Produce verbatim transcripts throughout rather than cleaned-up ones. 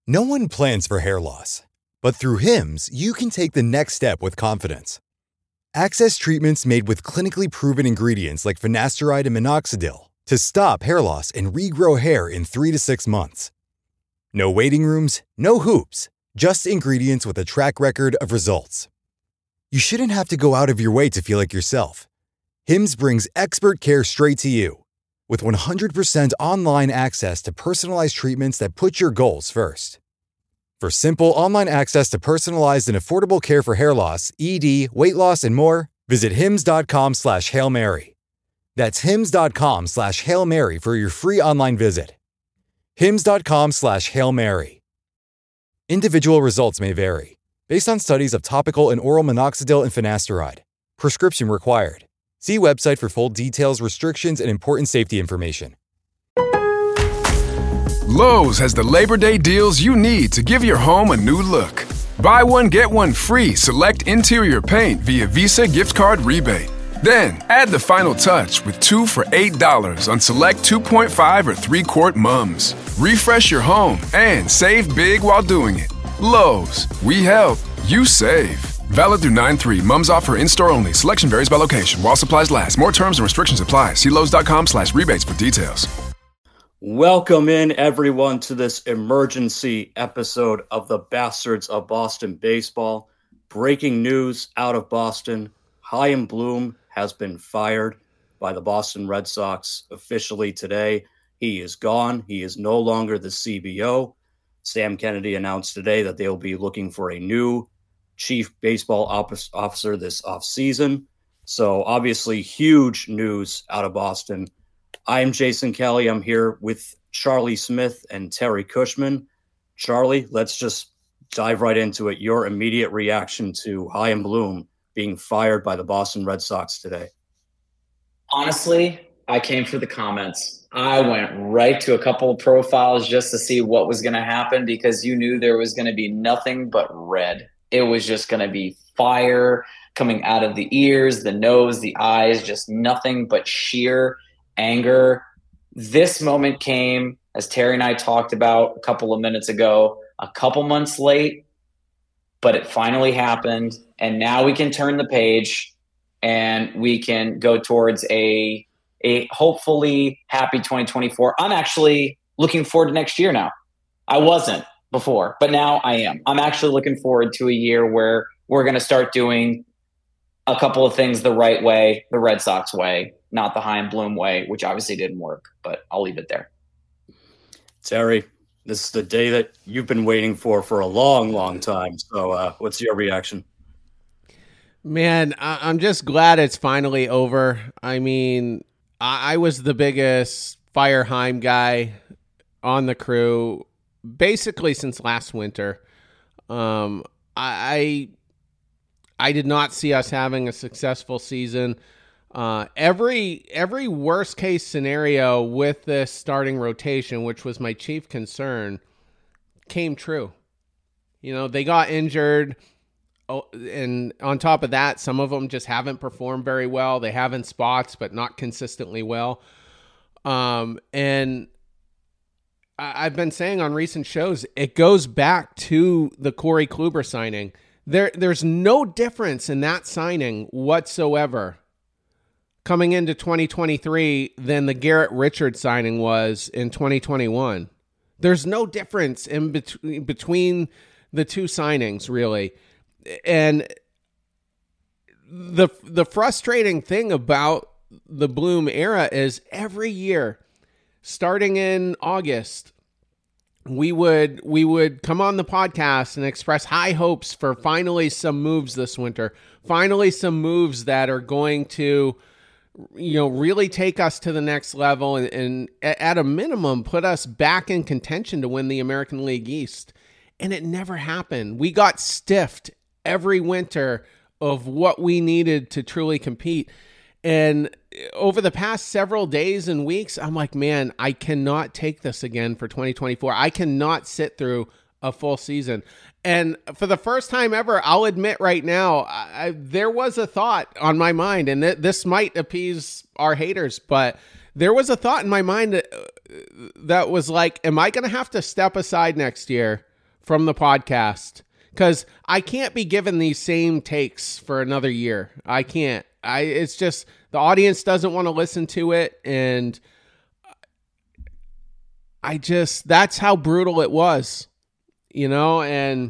No one plans for hair loss, but through Hims, you can take the next step with confidence. Access treatments made with clinically proven ingredients like finasteride and minoxidil to stop hair loss and regrow hair in three to six months. No waiting rooms, no hoops, just ingredients with a track record of results. You shouldn't have to go out of your way to feel like yourself. Hims brings expert care straight to you. With one hundred percent online access to personalized treatments that put your goals first. For simple online access to personalized and affordable care for hair loss, E D, weight loss, and more, visit hims.com slash Hail Mary. That's hims.com slash Hail Mary for your free online visit. hims.com slash Hail Mary. Individual results may vary, based on studies of topical and oral minoxidil and finasteride. Prescription required. See website for full details, restrictions, and important safety information. Lowe's has the Labor Day deals you need to give your home a new look. Buy one, get one free select interior paint via Visa gift card rebate. Then, add the final touch with two for eight dollars on select two point five or three quart mums. Refresh your home and save big while doing it. Lowe's, we help, you save. Valid through nine three. Mums offer in-store only. Selection varies by location. While supplies last. More terms and restrictions apply. See Lowe's.com slash rebates for details. Welcome in, everyone, to this emergency episode of the Bastards of Boston Baseball. Breaking news out of Boston. Chaim Bloom has been fired by the Boston Red Sox officially today. He is gone. He is no longer the C B O. Sam Kennedy announced today that they will be looking for a new chief baseball officer this offseason. So obviously huge news out of Boston. I'm Jason Kelly. I'm here with Charlie Smith and Terry Cushman. Charlie, let's just dive right into it. Your immediate reaction to Chaim Bloom being fired by the Boston Red Sox today. Honestly, I came for the comments. I went right to a couple of profiles just to see what was going to happen because you knew there was going to be nothing but red. It was just going to be fire coming out of the ears, the nose, the eyes, just nothing but sheer anger. This moment came, as Terry and I talked about a couple of minutes ago, a couple months late, but it finally happened. And now we can turn the page and we can go towards a, a hopefully happy twenty twenty-four. I'm actually looking forward to next year now. I wasn't before, but now I am. I'm actually looking forward to a year where we're going to start doing a couple of things the right way, the Red Sox way, not the Chaim Bloom way, which obviously didn't work, but I'll leave it there. Terry, this is the day that you've been waiting for for a long, long time. So uh, what's your reaction? Man, I- I'm just glad it's finally over. I mean, I, I was the biggest Fire Chaim guy on the crew basically since last winter. Um, I, I I did not see us having a successful season. Uh, every every worst case scenario with this starting rotation, which was my chief concern, came true. You know, they got injured. Oh, and on top of that, some of them just haven't performed very well. They have in spots, but not consistently well. Um, and I, I've been saying on recent shows, it goes back to the Corey Kluber signing. There, there's no difference in that signing whatsoever coming into twenty twenty-three than the Garrett Richards signing was in twenty twenty-one. There's no difference in between between the two signings, really. And the the frustrating thing about the Bloom era is every year, starting in August, we would we would come on the podcast and express high hopes for finally some moves this winter, finally some moves that are going to, you know, really take us to the next level and, and at a minimum put us back in contention to win the American League East. And it never happened. We got stiffed every winter of what we needed to truly compete. And over the past several days and weeks, I'm like, man, I cannot take this again for twenty twenty-four. I cannot sit through a full season. And for the first time ever, I'll admit right now, I, there was a thought on my mind, and th- this might appease our haters, but there was a thought in my mind that, that was like, am I going to have to step aside next year from the podcast, because I can't be given these same takes for another year. I can't. I it's just the audience doesn't want to listen to it, and I just that's how brutal it was, you know. And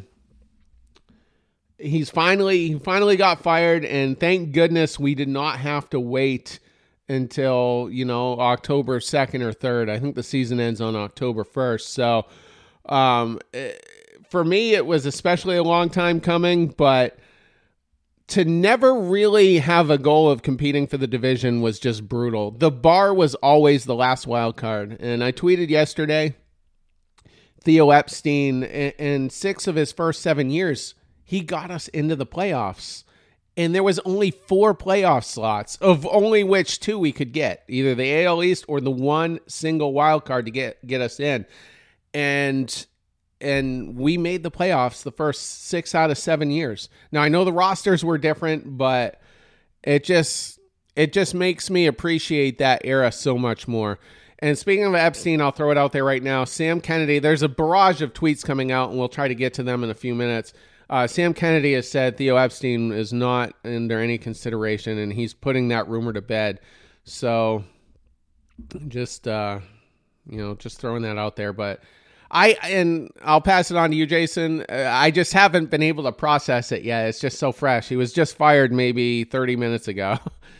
he's finally he finally got fired, and thank goodness we did not have to wait until, you know, October second or third. I think the season ends on October first. So um, for me, it was especially a long time coming, but to never really have a goal of competing for the division was just brutal. The bar was always the last wild card. And I tweeted yesterday, Theo Epstein, in six of his first seven years, he got us into the playoffs. And there was only four playoff slots, of only which two we could get, either the A L East or the one single wild card to get, get us in. And and we made the playoffs the first six out of seven years. Now, I know the rosters were different, but it just it just makes me appreciate that era so much more. And speaking of Epstein, I'll throw it out there right now. Sam Kennedy, there's a barrage of tweets coming out, and we'll try to get to them in a few minutes. Uh, Sam Kennedy has said Theo Epstein is not under any consideration, and he's putting that rumor to bed. So just, uh, you know, just throwing that out there. But I, and I'll pass it on to you, Jason. Uh, I just haven't been able to process it yet. It's just so fresh. He was just fired maybe thirty minutes ago.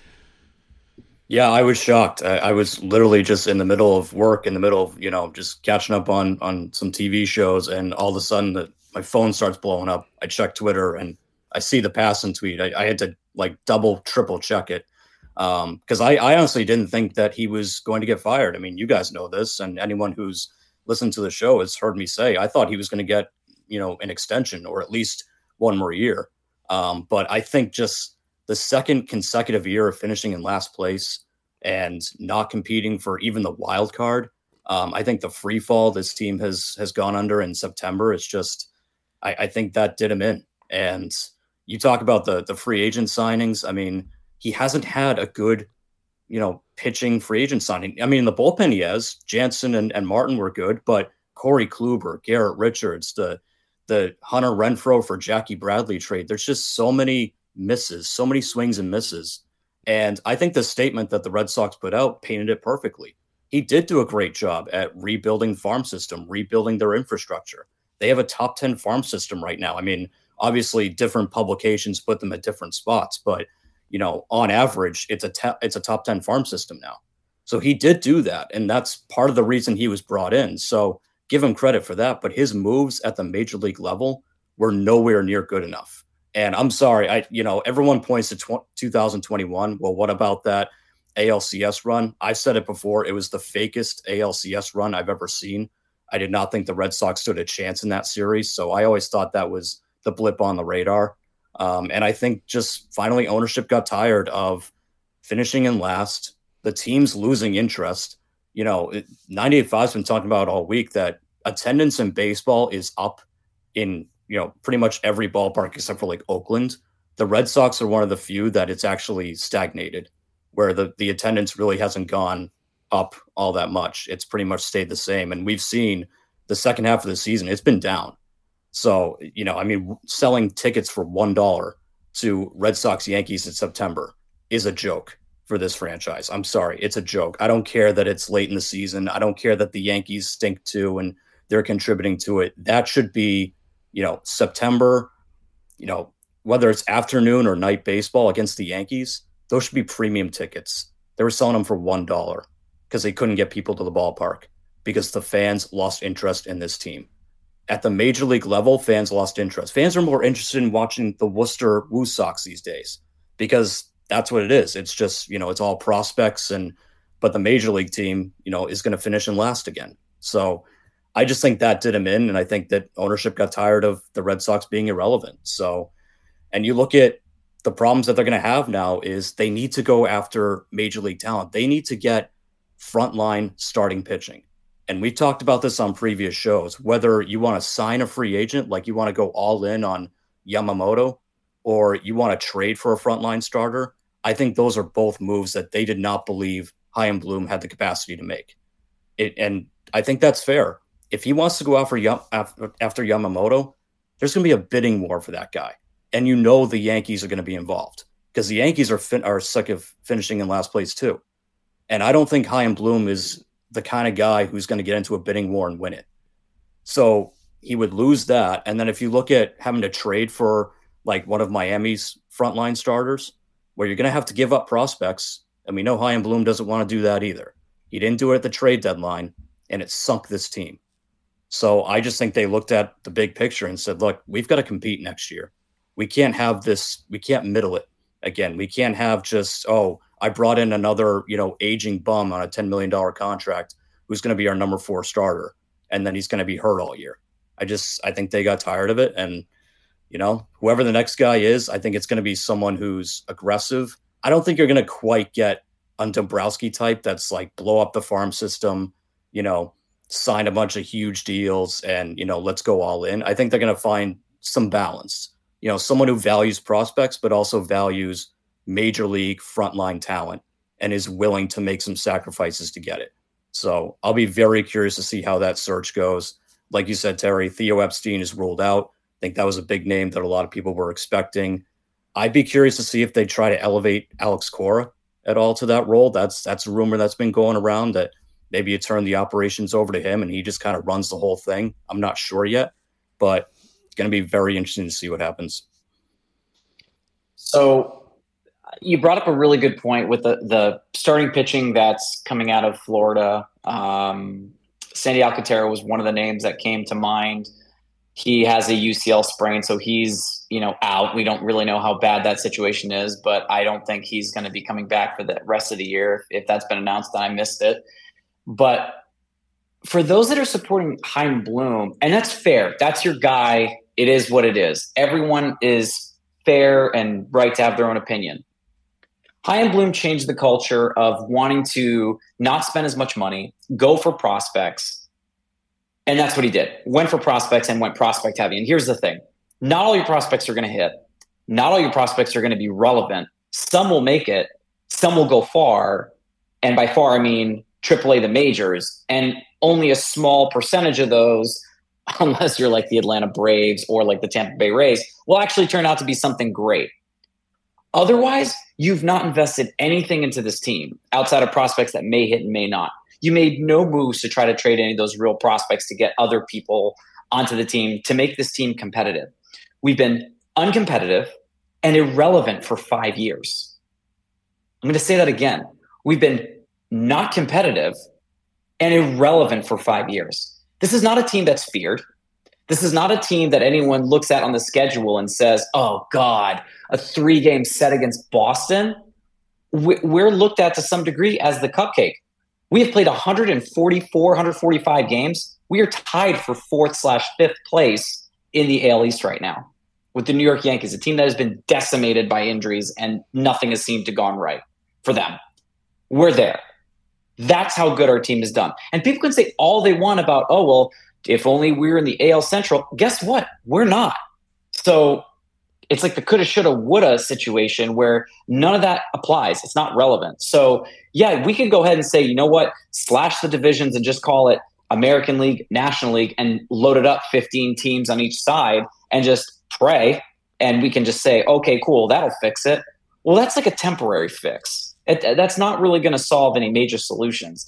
Yeah, I was shocked. I, I was literally just in the middle of work, in the middle of, you know, just catching up on, on some T V shows, and all of a sudden the my phone starts blowing up. I check Twitter and I see the Passan tweet. I, I had to like double, triple check it. Um, cause I, I honestly didn't think that he was going to get fired. I mean, you guys know this, and anyone who's listened to the show has heard me say, I thought he was going to get, you know, an extension or at least one more year. Um, but I think just the second consecutive year of finishing in last place and not competing for even the wild card. Um, I think the free fall this team has, has gone under in September. It's just, I, I think that did him in. And you talk about the the free agent signings. I mean, he hasn't had a good, you know, pitching free agent signing. I mean, in the bullpen he has. Jansen and, and Martin were good, but Corey Kluber, Garrett Richards, the the Hunter Renfroe for Jackie Bradley trade, there's just so many misses, so many swings and misses. And I think the statement that the Red Sox put out painted it perfectly. He did do a great job at rebuilding the farm system, rebuilding their infrastructure. They have a top ten farm system right now. I mean, obviously different publications put them at different spots, but you know, on average, it's a te- it's a top ten farm system now. So he did do that, and that's part of the reason he was brought in. So give him credit for that, but his moves at the major league level were nowhere near good enough. And I'm sorry, I you know, everyone points to tw- two thousand twenty-one. Well, what about that A L C S run? I've said it before, it was the fakest A L C S run I've ever seen. I did not think the Red Sox stood a chance in that series. So I always thought that was the blip on the radar. Um, and I think just finally ownership got tired of finishing in last, the team's losing interest. You know, ninety-eight point five's been talking about all week that attendance in baseball is up in, you know, pretty much every ballpark except for like Oakland. The Red Sox are one of the few that it's actually stagnated, where the, the attendance really hasn't gone up all that much. It's pretty much stayed the same. And we've seen the second half of the season, it's been down. So, you know, I mean, selling tickets for one dollar to Red Sox Yankees in September is a joke for this franchise. I'm sorry. It's a joke. I don't care that it's late in the season. I don't care that the Yankees stink too and they're contributing to it. That should be, you know, September, you know, whether it's afternoon or night baseball against the Yankees, those should be premium tickets. They were selling them for one dollar. Because they couldn't get people to the ballpark because the fans lost interest in this team. At the major league level, fans lost interest. Fans are more interested in watching the Worcester Woo Sox these days because that's what it is. It's just, you know, it's all prospects, and but the major league team, you know, is going to finish in last again. So I just think that did him in, and I think that ownership got tired of the Red Sox being irrelevant. So, and you look at the problems that they're going to have now is they need to go after major league talent. They need to get frontline starting pitching. And we've talked about this on previous shows, whether you want to sign a free agent, like you want to go all in on Yamamoto, or you want to trade for a frontline starter. I think those are both moves that they did not believe Chaim Bloom had the capacity to make. It, and I think that's fair. if he wants to go out for Yam- after, after Yamamoto, there's going to be a bidding war for that guy. And you know the Yankees are going to be involved because the Yankees are fin- are sick of finishing in last place too. And I don't think Chaim Bloom is the kind of guy who's going to get into a bidding war and win it. So he would lose that. And then if you look at having to trade for like one of Miami's frontline starters, where you're going to have to give up prospects, and we know Chaim Bloom doesn't want to do that either. He didn't do it at the trade deadline, and it sunk this team. So I just think they looked at the big picture and said, look, we've got to compete next year. We can't have this. We can't middle it again. We can't have just, oh, I brought in another, you know, aging bum on a ten million dollars contract who's going to be our number four starter, and then he's going to be hurt all year. I just, I think they got tired of it. And, you know, whoever the next guy is, I think it's going to be someone who's aggressive. I don't think you're going to quite get a Dombrowski type that's like blow up the farm system, you know, sign a bunch of huge deals and, you know, let's go all in. I think they're going to find some balance, you know, someone who values prospects, but also values major league frontline talent and is willing to make some sacrifices to get it. So I'll be very curious to see how that search goes. Like you said, Terry, Theo Epstein is ruled out. I think that was a big name that a lot of people were expecting. I'd be curious to see if they try to elevate Alex Cora at all to that role. That's that's a rumor that's been going around that maybe you turn the operations over to him and he just kind of runs the whole thing. I'm not sure yet, but it's going to be very interesting to see what happens. So you brought up a really good point with the, the starting pitching that's coming out of Florida. Um, Sandy Alcantara was one of the names that came to mind. He has a U C L sprain, so he's, you know, out. We don't really know how bad that situation is, but I don't think he's going to be coming back for the rest of the year. If that's been announced, then I missed it. But for those that are supporting Chaim Bloom, and that's fair, that's your guy. It is what it is. Everyone is fair and right to have their own opinion. Chaim Bloom changed the culture of wanting to not spend as much money, go for prospects. And that's what he did. Went for prospects and went prospect heavy. And here's the thing. Not all your prospects are going to hit. Not all your prospects are going to be relevant. Some will make it. Some will go far. And by far, I mean triple A, the majors. And only a small percentage of those, unless you're like the Atlanta Braves or like the Tampa Bay Rays, will actually turn out to be something great. Otherwise, you've not invested anything into this team outside of prospects that may hit and may not. You made no moves to try to trade any of those real prospects to get other people onto the team to make this team competitive. We've been uncompetitive and irrelevant for five years. I'm going to say that again. We've been not competitive and irrelevant for five years. This is not a team that's feared. This is not a team that anyone looks at on the schedule and says, oh, God, a three-game set against Boston. We're looked at to some degree as the cupcake. We have played one forty-four, one forty-five games. We are tied for fourth slash fifth place in the A L East right now with the New York Yankees, a team that has been decimated by injuries and nothing has seemed to gone right for them. We're there. That's how good our team has done. And people can say all they want about, oh, well, if only we were in the A L Central. Guess what? We're not. So it's like the coulda, shoulda, woulda situation where none of that applies. It's not relevant. So yeah, we could go ahead and say, you know what, slash the divisions and just call it American League, National League, and load it up fifteen teams on each side and just pray. And we can just say, okay, cool, that'll fix it. Well, that's like a temporary fix. It, that's not really going to solve any major solutions.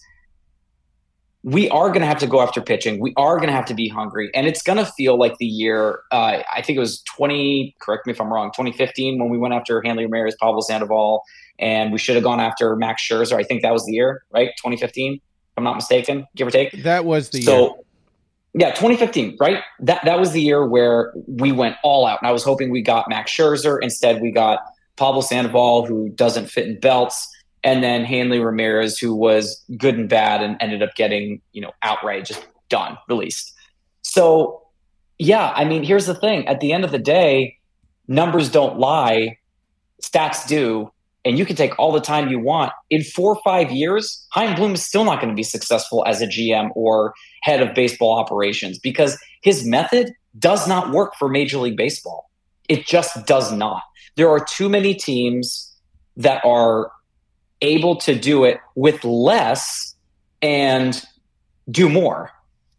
We are going to have to go after pitching. We are going to have to be hungry. And it's going to feel like the year, uh, I think it was twenty, correct me if I'm wrong, twenty fifteen when we went after Hanley Ramirez, Pablo Sandoval, and we should have gone after Max Scherzer. I think that was the year, right? twenty fifteen, if I'm not mistaken, give or take. That was the so, year. Yeah, twenty fifteen, right? That that was the year where we went all out. And I was hoping we got Max Scherzer. Instead, we got Pablo Sandoval, who doesn't fit in belts. And then Hanley Ramirez, who was good and bad and ended up getting, you know, outright just done, released. So, yeah, I mean, here's the thing. At the end of the day, numbers don't lie. Stats do. And you can take all the time you want. In four or five years, Chaim Bloom is still not going to be successful as a G M or head of baseball operations because his method does not work for Major League Baseball. It just does not. There are too many teams that are able to do it with less and do more.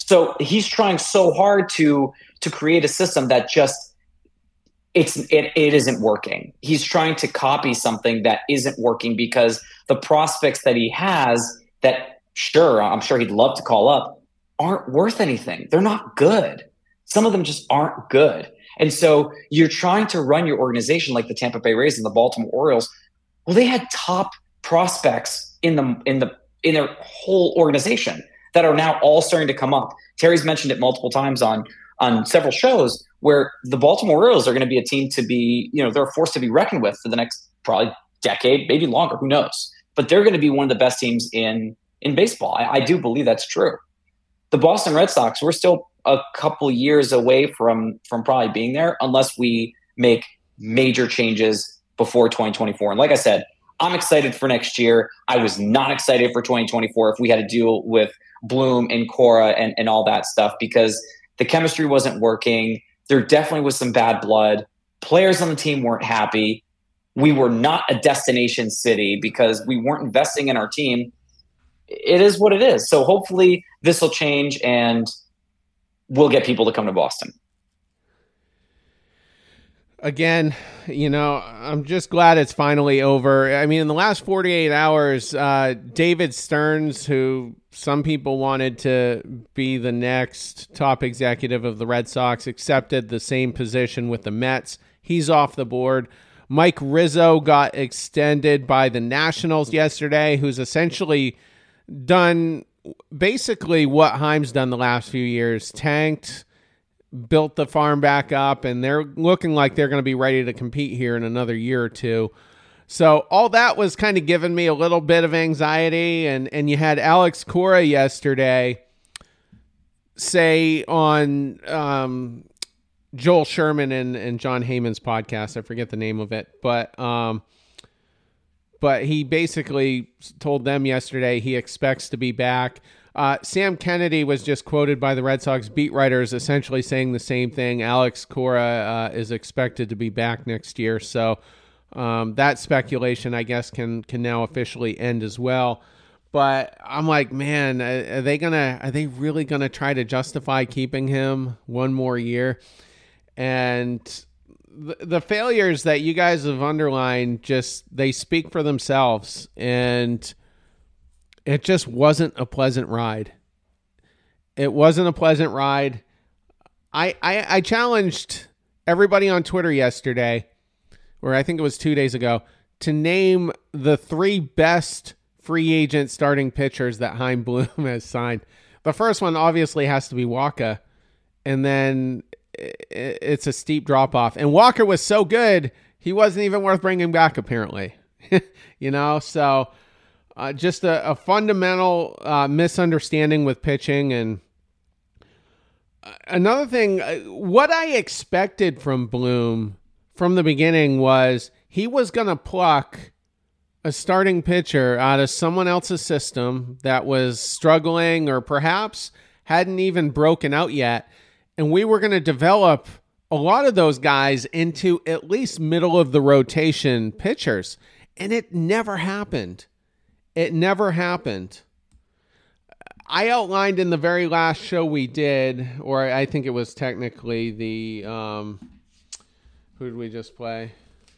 So he's trying so hard to to create a system that just it's it, it isn't working. He's trying to copy something that isn't working because the prospects that he has that sure, I'm sure he'd love to call up, aren't worth anything. They're not good. Some of them just aren't good. And so you're trying to run your organization like the Tampa Bay Rays and the Baltimore Orioles. Well, they had top prospects in the in the in their whole organization that are now all starting to come up. Terry's mentioned it multiple times on on several shows where the Baltimore Orioles are going to be a team to be, you know, they're a force to be reckoned with for the next probably decade, maybe longer, who knows. But they're going to be one of the best teams in in baseball. I, I do believe that's true. The Boston Red Sox, we're still a couple years away from from probably being there unless we make major changes before twenty twenty-four. And like I said, I'm excited for next year. I was not excited for twenty twenty-four if we had to deal with Bloom and Cora and, and all that stuff because the chemistry wasn't working. There definitely was some bad blood. Players on the team weren't happy. We were not a destination city because we weren't investing in our team. It is what it is. So hopefully this will change and we'll get people to come to Boston. Again, you know, I'm just glad it's finally over. I mean, in the last forty-eight hours, uh, David Stearns, who some people wanted to be the next top executive of the Red Sox, accepted the same position with the Mets. He's off the board. Mike Rizzo got extended by the Nationals yesterday, who's essentially done basically what Heim's done the last few years, tanked, built the farm back up, and they're looking like they're going to be ready to compete here in another year or two. So all that was kind of giving me a little bit of anxiety, and, and you had Alex Cora yesterday say on um, Joel Sherman and, and John Heyman's podcast, I forget the name of it, but um, but he basically told them yesterday he expects to be back. Uh, Sam Kennedy was just quoted by the Red Sox beat writers essentially saying the same thing. Alex Cora uh, is expected to be back next year. So um, that speculation, I guess, can can now officially end as well. But I'm like, man, are they gonna? Are they really gonna try to justify keeping him one more year? And the, the failures that you guys have underlined, just they speak for themselves. And it just wasn't a pleasant ride. It wasn't a pleasant ride. I, I I challenged everybody on Twitter yesterday, or I think it was two days ago, to name the three best free agent starting pitchers that Chaim Bloom has signed. The first one obviously has to be Walker, and then it's a steep drop-off. And Walker was so good, he wasn't even worth bringing back, apparently. You know, so... Uh, just a, a fundamental uh, misunderstanding with pitching. And another thing, what I expected from Bloom from the beginning was he was going to pluck a starting pitcher out of someone else's system that was struggling or perhaps hadn't even broken out yet. And we were going to develop a lot of those guys into at least middle of the rotation pitchers. And it never happened. It never happened. I outlined in the very last show we did, or I think it was technically the, um, who did we just play?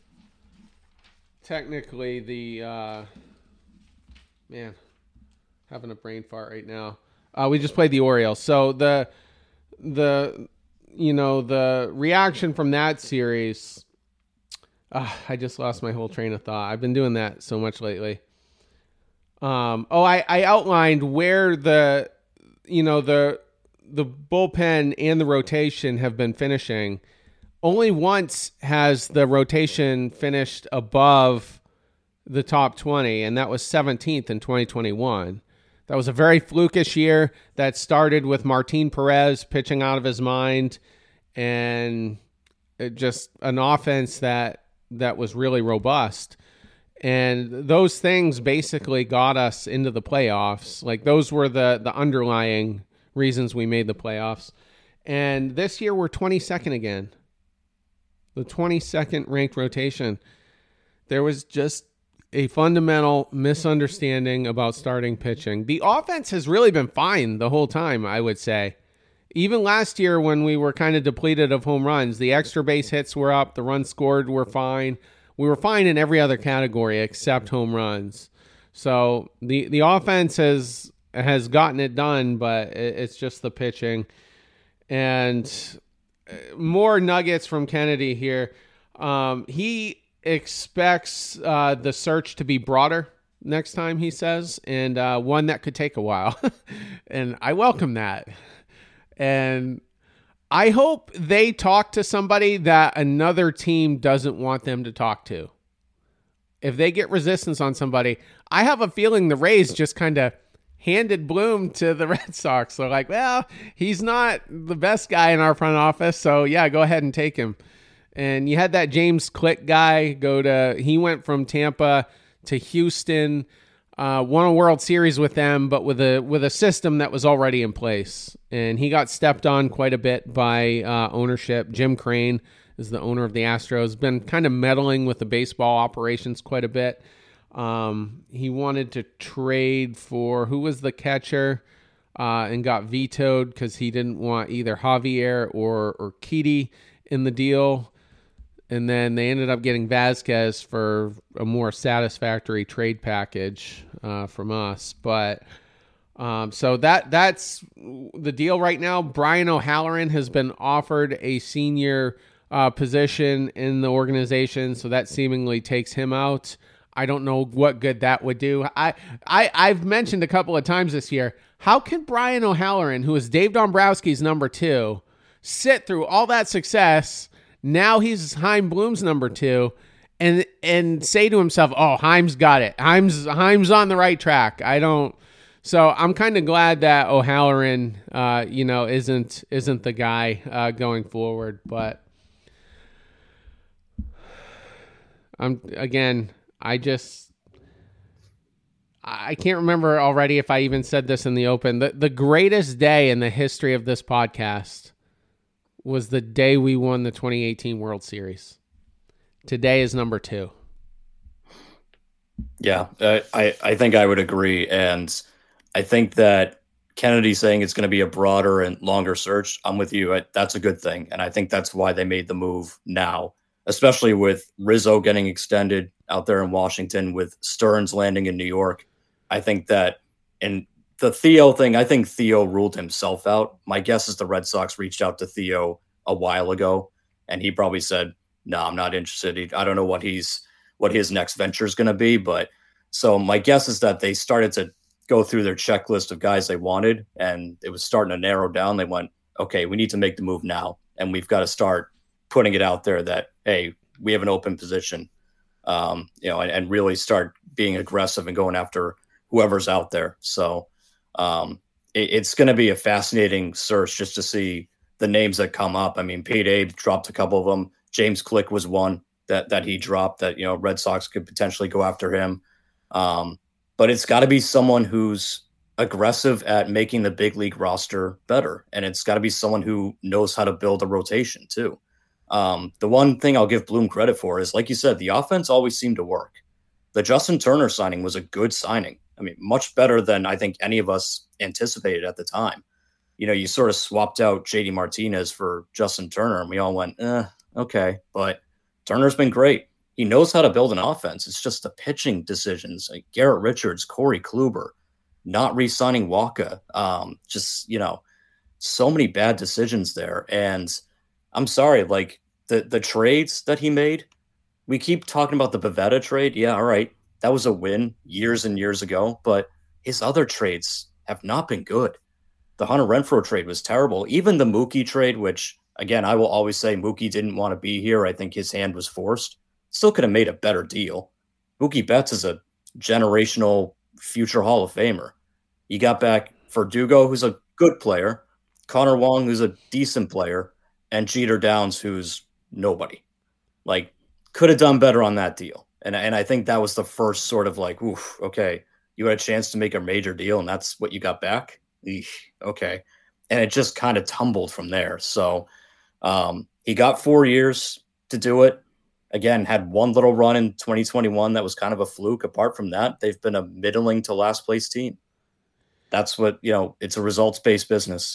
Technically the, uh, man, having a brain fart right now. Uh, we just played the Orioles. So the, the, you know, the reaction from that series, uh, I just lost my whole train of thought. I've been doing that so much lately. Um, oh, I, I outlined where the, you know, the, the bullpen and the rotation have been finishing. Only once has the rotation finished above the top twenty, and that was seventeenth in twenty twenty-one. That was a very flukish year that started with Martin Perez pitching out of his mind, and it just an offense that, that was really robust. And those things basically got us into the playoffs. Like those were the, the underlying reasons we made the playoffs. And this year we're twenty-second again. The twenty-second ranked rotation. There was just a fundamental misunderstanding about starting pitching. The offense has really been fine the whole time, I would say. even last year when we were kind of depleted of home runs, the extra base hits were up, the runs scored were fine. We were fine in every other category except home runs. So the the offense has has gotten it done, but it, it's just the pitching. And more nuggets from Kennedy here. Um, he expects uh, the search to be broader next time, he says, and uh, one that could take a while. And I welcome that. And I hope they talk to somebody that another team doesn't want them to talk to. If they get resistance on somebody, I have a feeling the Rays just kind of handed Bloom to the Red Sox. So like, well, he's not the best guy in our front office, so yeah, go ahead and take him. And you had that James Click guy go to, he went from Tampa to Houston, uh, won a World Series with them, but with a with a system that was already in place. And he got stepped on quite a bit by uh, ownership. Jim Crane is the owner of the Astros, been kind of meddling with the baseball operations quite a bit. Um, he wanted to trade for, who was the catcher, uh, and got vetoed because he didn't want either Javier or, or Kitty in the deal. And then they ended up getting Vasquez for a more satisfactory trade package uh, from us. But um, so that that's the deal right now. Brian O'Halloran has been offered a senior uh, position in the organization, so that seemingly takes him out. I don't know what good that would do. I, I, I've mentioned a couple of times this year, how can Brian O'Halloran, who is Dave Dombrowski's number two, sit through all that success? Now he's Chaim Bloom's number two, and and say to himself, "Oh, Chaim's got it. Chaim's Chaim's on the right track." I don't. So I'm kind of glad that O'Halloran, uh, you know, isn't isn't the guy uh, going forward. But I'm again, I just I can't remember already if I even said this in the open. The the greatest day in the history of this podcast was the day we won the twenty eighteen World Series. Today is number two. Yeah, uh, I, I think I would agree. And I think that Kennedy saying it's going to be a broader and longer search, I'm with you. I, that's a good thing. And I think that's why they made the move now, especially with Rizzo getting extended out there in Washington, with Stearns landing in New York. I think that, and the Theo thing, I think Theo ruled himself out. My guess is the Red Sox reached out to Theo a while ago, and he probably said, no, I'm not interested. He, I don't know what he's what his next venture is going to be. But so my guess is that they started to go through their checklist of guys they wanted, and it was starting to narrow down. They went, okay, we need to make the move now, and we've got to start putting it out there that, hey, we have an open position, um, you know, and, and really start being aggressive and going after whoever's out there. So Um, it, it's going to be a fascinating search just to see the names that come up. I mean, Pete Abe dropped a couple of them. James Click was one that that he dropped that, you know, Red Sox could potentially go after him. Um, but it's got to be someone who's aggressive at making the big league roster better. And it's got to be someone who knows how to build a rotation too. Um, the one thing I'll give Bloom credit for is, like you said, the offense always seemed to work. The Justin Turner signing was a good signing. I mean, much better than I think any of us anticipated at the time. You know, you sort of swapped out J D Martinez for Justin Turner, and we all went, eh, okay. But Turner's been great. He knows how to build an offense. It's just the pitching decisions, like Garrett Richards, Corey Kluber, not re-signing Waka. Um, just, you know, so many bad decisions there. And I'm sorry, like the, the trades that he made, we keep talking about the Pivetta trade. Yeah, all right. That was a win years and years ago, but his other trades have not been good. The Hunter Renfroe trade was terrible. Even the Mookie trade, which, again, I will always say Mookie didn't want to be here. I think his hand was forced. Still could have made a better deal. Mookie Betts is a generational future Hall of Famer. You got back Verdugo, who's a good player, Connor Wong, who's a decent player, and Jeter Downs, who's nobody. Like, could have done better on that deal. And and I think that was the first sort of like, oof, okay, you had a chance to make a major deal, and that's what you got back? Eesh, okay. And it just kind of tumbled from there. So um, he got four years to do it. Again, had one little run in twenty twenty-one that was kind of a fluke. Apart from that, they've been a middling to last place team. That's what, you know, it's a results-based business.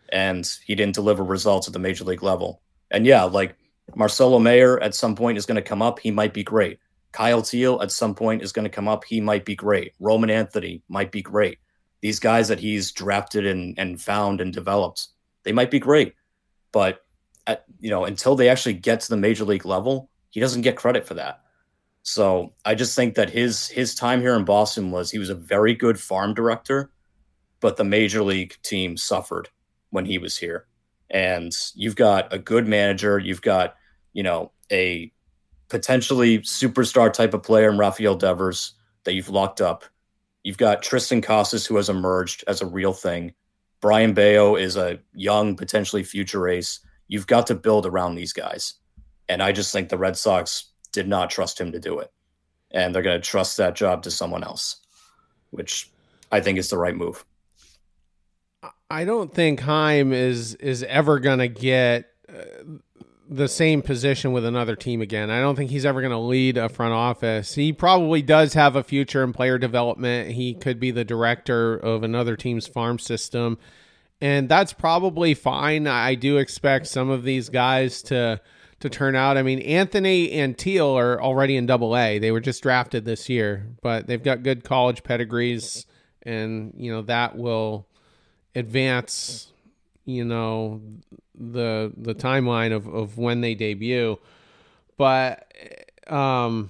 and he didn't deliver results at the major league level. And yeah, like Marcelo Mayer at some point is going to come up. He might be great. Kyle Teal at some point is going to come up. He might be great. Roman Anthony might be great. These guys that he's drafted and, and found and developed, they might be great. But, at, you know, until they actually get to the major league level, he doesn't get credit for that. So I just think that his his time here in Boston was he was a very good farm director, but the major league team suffered when he was here. And you've got a good manager. You've got, you know, a potentially superstar type of player in Rafael Devers that you've locked up. You've got Tristan Casas, who has emerged as a real thing. Brian Bayo is a young, potentially future ace. You've got to build around these guys. And I just think the Red Sox did not trust him to do it. And they're going to trust that job to someone else, which I think is the right move. I don't think Chaim is is ever going to get uh, the same position with another team again. I don't think he's ever going to lead a front office. He probably does have a future in player development. He could be the director of another team's farm system, and that's probably fine. I do expect some of these guys to to turn out. I mean, Anthony and Teal are already in Double A. They were just drafted this year, but they've got good college pedigrees, and you know that will advance, you know, the the timeline of, of when they debut. But um,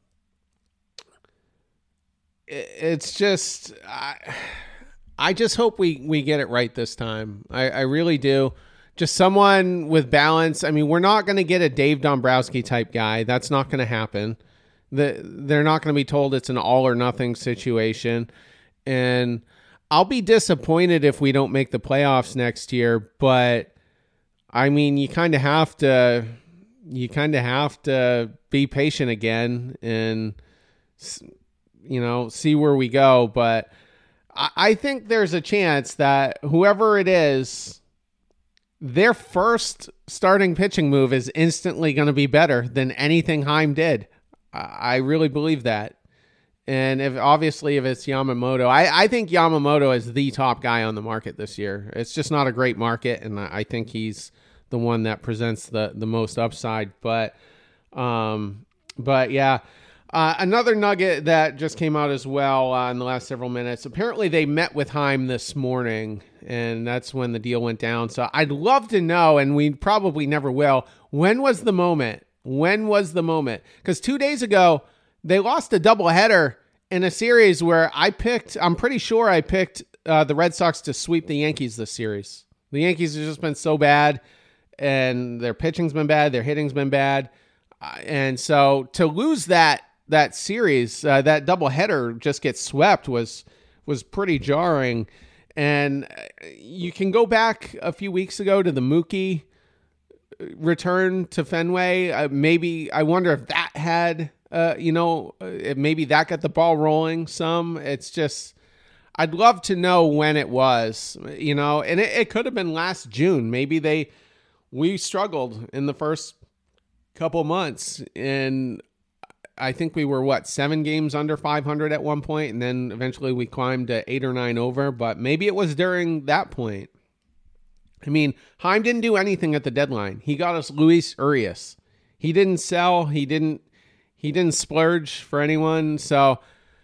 it, it's just I, I just hope we, we get it right this time. I, I really do. Just someone with balance. I mean, we're not going to get a Dave Dombrowski type guy. That's not going to happen. The, they're not going to be told it's an all or nothing situation. And I'll be disappointed if we don't make the playoffs next year, but I mean, you kind of have to, you kind of have to be patient again and, you know, see where we go. But I, I think there's a chance that whoever it is, their first starting pitching move is instantly going to be better than anything Chaim did. I, I really believe that. And if obviously if it's Yamamoto, I, I think Yamamoto is the top guy on the market this year. It's just not a great market, and I think he's the one that presents the, the most upside. But um, but yeah, uh, another nugget that just came out as well uh, in the last several minutes. Apparently they met with Chaim this morning, and that's when the deal went down. So I'd love to know, and we probably never will, when was the moment? When was the moment? Because two days ago, they lost a doubleheader in a series where I picked, I'm pretty sure I picked uh, the Red Sox to sweep the Yankees this series. The Yankees have just been so bad, and their pitching's been bad, their hitting's been bad. Uh, and so to lose that that series, uh, that doubleheader just get swept was was pretty jarring. And you can go back a few weeks ago to the Mookie return to Fenway. Uh, maybe, I wonder if that had... Uh, you know, maybe that got the ball rolling some. It's just, I'd love to know when it was, you know, and it, it could have been last June. Maybe they, we struggled in the first couple months, and I think we were, what, seven games under five hundred at one point, and then eventually we climbed to eight or nine over, but maybe it was during that point. I mean, Chaim didn't do anything at the deadline. He got us Luis Urias. He didn't sell. He didn't, He didn't splurge for anyone. So,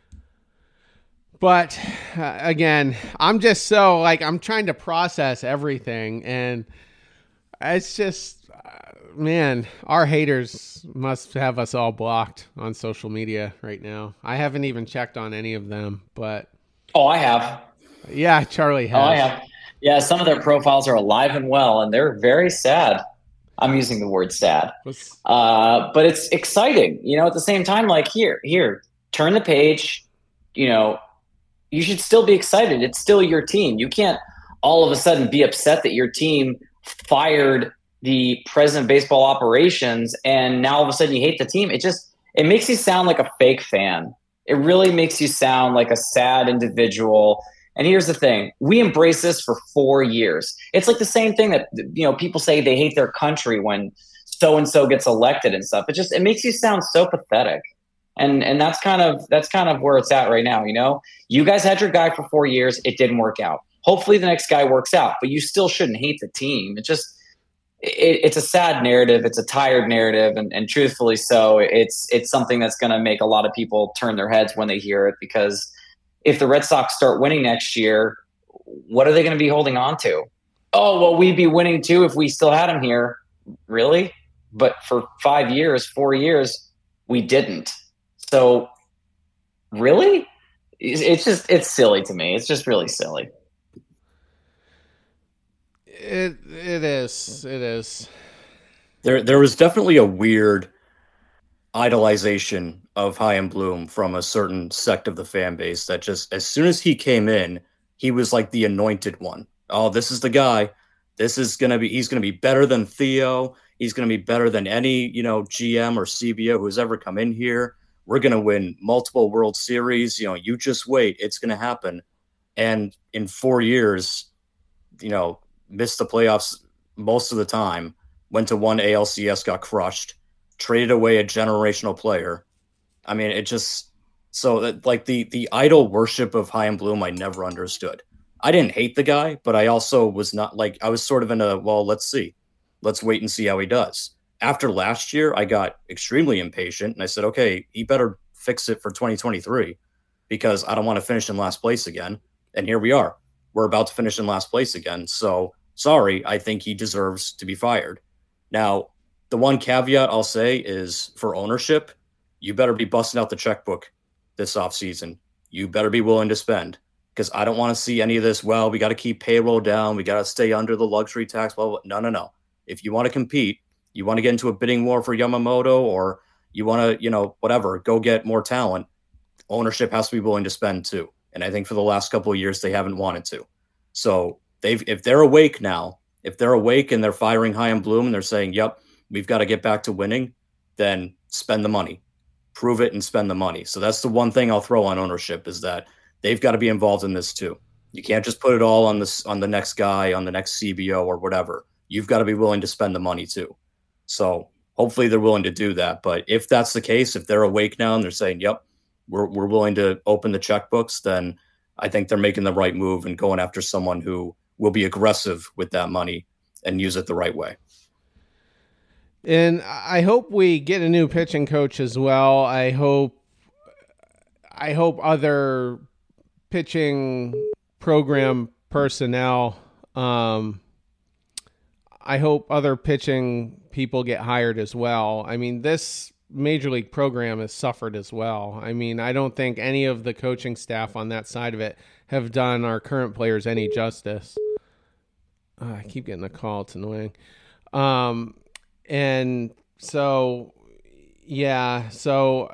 but uh, again, I'm just so like, I'm trying to process everything. And it's just, uh, man, our haters must have us all blocked on social media right now. I haven't even checked on any of them, but. Oh, I have. Yeah, Charlie has. Oh, I have. Yeah, some of their profiles are alive and well, and they're very sad. I'm using the word sad, uh, but it's exciting, you know, at the same time, like here, here, turn the page, you know, you should still be excited. It's still your team. You can't all of a sudden be upset that your team fired the president of baseball operations and now all of a sudden you hate the team. It just, it makes you sound like a fake fan. It really makes you sound like a sad individual. And here's the thing, we embrace this for four years. It's like the same thing that, you know, people say they hate their country when so-and-so gets elected and stuff. It just, it makes you sound so pathetic. And and that's kind of, that's kind of where it's at right now. You know, you guys had your guy for four years. It didn't work out. hopefully the next guy works out, but you still shouldn't hate the team. It just, it, it's a sad narrative. It's a tired narrative. And, and truthfully so, it's, it's something that's going to make a lot of people turn their heads when they hear it, because if the Red Sox start winning next year, what are they going to be holding on to? Oh, well, we'd be winning too if we still had him here. Really? But for five years, four years, we didn't. So really? It's just, it's silly to me. It's just really silly. It it is. It is. There there was definitely a weird idolization of Chaim Bloom from a certain sect of the fan base that just, as soon as he came in, he was like the anointed one. Oh, this is the guy. This is going to be, he's going to be better than Theo. He's going to be better than any, you know, G M or C B O who's ever come in here. We're going to win multiple World Series. You know, you just wait. It's going to happen. And in four years, you know, missed the playoffs most of the time, went to one A L C S, got crushed, traded away a generational player. I mean, it just, so that, like the, the idol worship of Chaim Bloom, I never understood. I didn't hate the guy, but I also was not like, I was sort of in a, well, let's see, let's wait and see how he does. After last year, I got extremely impatient and I said, okay, he better fix it for twenty twenty-three because I don't want to finish in last place again. And here we are. We're about to finish in last place again. So sorry, I think he deserves to be fired. Now, the one caveat I'll say is for ownership, you better be busting out the checkbook this offseason. You better be willing to spend, because I don't want to see any of this. Well, we got to keep payroll down. We got to stay under the luxury tax. Blah, blah. No, no, no. If you want to compete, you want to get into a bidding war for Yamamoto, or you want to, you know, whatever, go get more talent, ownership has to be willing to spend too. And I think for the last couple of years, they haven't wanted to. So they've, if they're awake now, if they're awake and they're firing Chaim Bloom and they're saying, yep, we've got to get back to winning, then spend the money, prove it and spend the money. So that's the one thing I'll throw on ownership, is that they've got to be involved in this too. You can't just put it all on this, on the next guy, on the next C B O or whatever. You've got to be willing to spend the money too. So hopefully they're willing to do that. But if that's the case, if they're awake now and they're saying, yep, we're, we're willing to open the checkbooks, then I think they're making the right move and going after someone who will be aggressive with that money and use it the right way. And I hope we get a new pitching coach as well. I hope, I hope other pitching program personnel, um, I hope other pitching people get hired as well. I mean, this major league program has suffered as well. I mean, I don't think any of the coaching staff on that side of it have done our current players any justice. Oh, I keep getting a call. It's annoying. Um, and so, yeah, so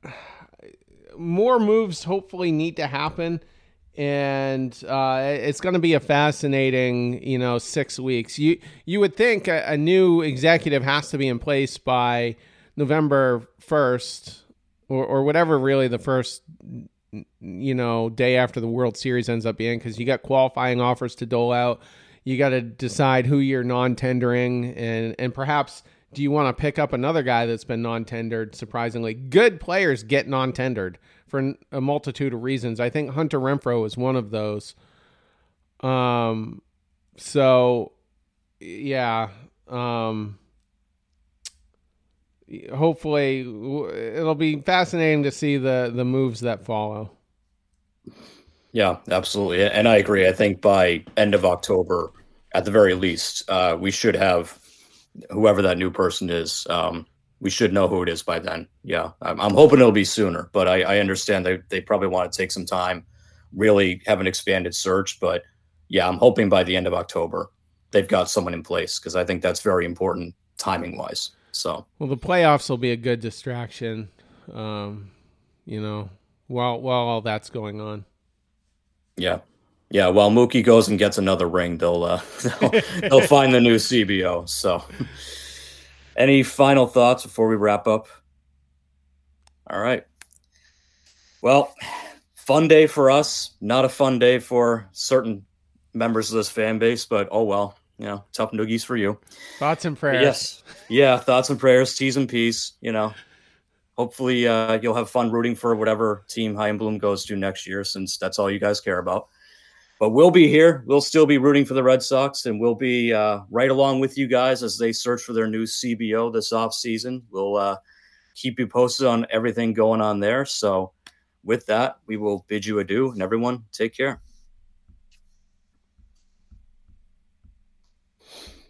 more moves hopefully need to happen. And uh, it's going to be a fascinating, you know, six weeks. You you would think a, a new executive has to be in place by November first, or, or whatever really the first, you know, day after the World Series ends up being, because you got qualifying offers to dole out. You got to decide who you're non-tendering, and, and perhaps do you want to pick up another guy that's been non-tendered? Surprisingly, good players get non-tendered for a multitude of reasons. I think Hunter Renfroe is one of those. Um, so yeah, um, hopefully it'll be fascinating to see the, the moves that follow. Yeah, absolutely. And I agree. I think by end of October, at the very least, uh, we should have whoever that new person is. Um, we should know who it is by then. Yeah, I'm, I'm hoping it'll be sooner, but I, I understand they, they probably want to take some time, really have an expanded search. But yeah, I'm hoping by the end of October, they've got someone in place, because I think that's very important timing wise. So, well, the playoffs will be a good distraction, um, you know, while, while all that's going on. Yeah. Yeah. While Mookie goes and gets another ring, they'll, uh, they'll, they'll find the new C B O. So any final thoughts before we wrap up? All right. Well, fun day for us. Not a fun day for certain members of this fan base, but oh well, you know, tough noogies for you. Thoughts and prayers. But yes. Yeah. Thoughts and prayers, T's and P's, you know. Hopefully uh, you'll have fun rooting for whatever team Chaim Bloom goes to next year, since that's all you guys care about. But we'll be here. We'll still be rooting for the Red Sox, and we'll be uh, right along with you guys as they search for their new C B O this offseason. We'll uh, keep you posted on everything going on there. So with that, we will bid you adieu, and everyone take care.